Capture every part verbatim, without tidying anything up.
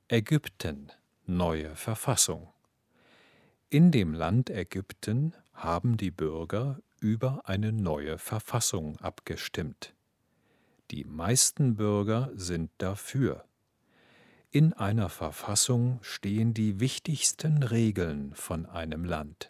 Ägypten, neue Verfassung. In dem Land Ägypten haben die Bürger über eine neue Verfassung abgestimmt. Die meisten Bürger sind dafür. In einer Verfassung stehen die wichtigsten Regeln von einem Land.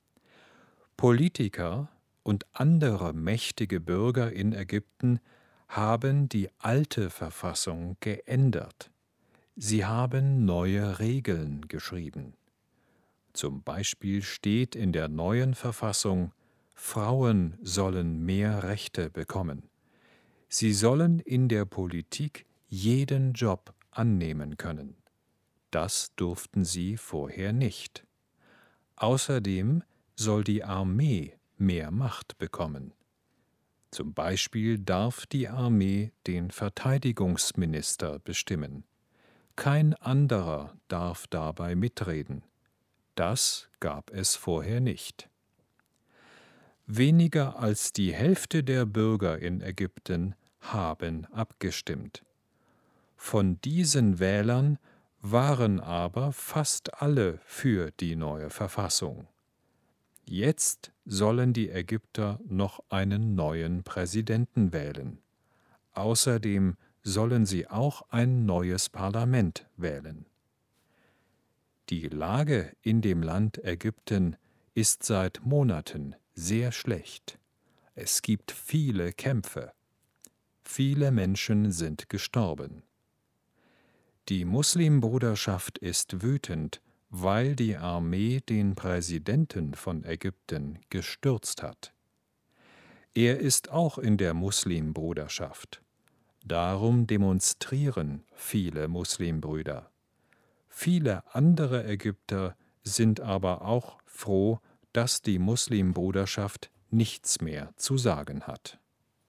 Politiker und andere mächtige Bürger in Ägypten haben die alte Verfassung geändert. Sie haben neue Regeln geschrieben. Zum Beispiel steht in der neuen Verfassung, Frauen sollen mehr Rechte bekommen. Sie sollen in der Politik jeden Job annehmen können. Das durften sie vorher nicht. Außerdem soll die Armee mehr Macht bekommen. Zum Beispiel darf die Armee den Verteidigungsminister bestimmen. Kein anderer darf dabei mitreden. Das gab es vorher nicht. Weniger als die Hälfte der Bürger in Ägypten haben abgestimmt. Von diesen Wählern waren aber fast alle für die neue Verfassung. Jetzt sollen die Ägypter noch einen neuen Präsidenten wählen. Außerdem sollen sie auch ein neues Parlament wählen. Die Lage in dem Land Ägypten ist seit Monaten sehr schlecht. Es gibt viele Kämpfe. Viele Menschen sind gestorben. Die Muslimbruderschaft ist wütend, weil die Armee den Präsidenten von Ägypten gestürzt hat. Er ist auch in der Muslimbruderschaft. Darum demonstrieren viele Muslimbrüder. Viele andere Ägypter sind aber auch froh, dass die Muslimbruderschaft nichts mehr zu sagen hat.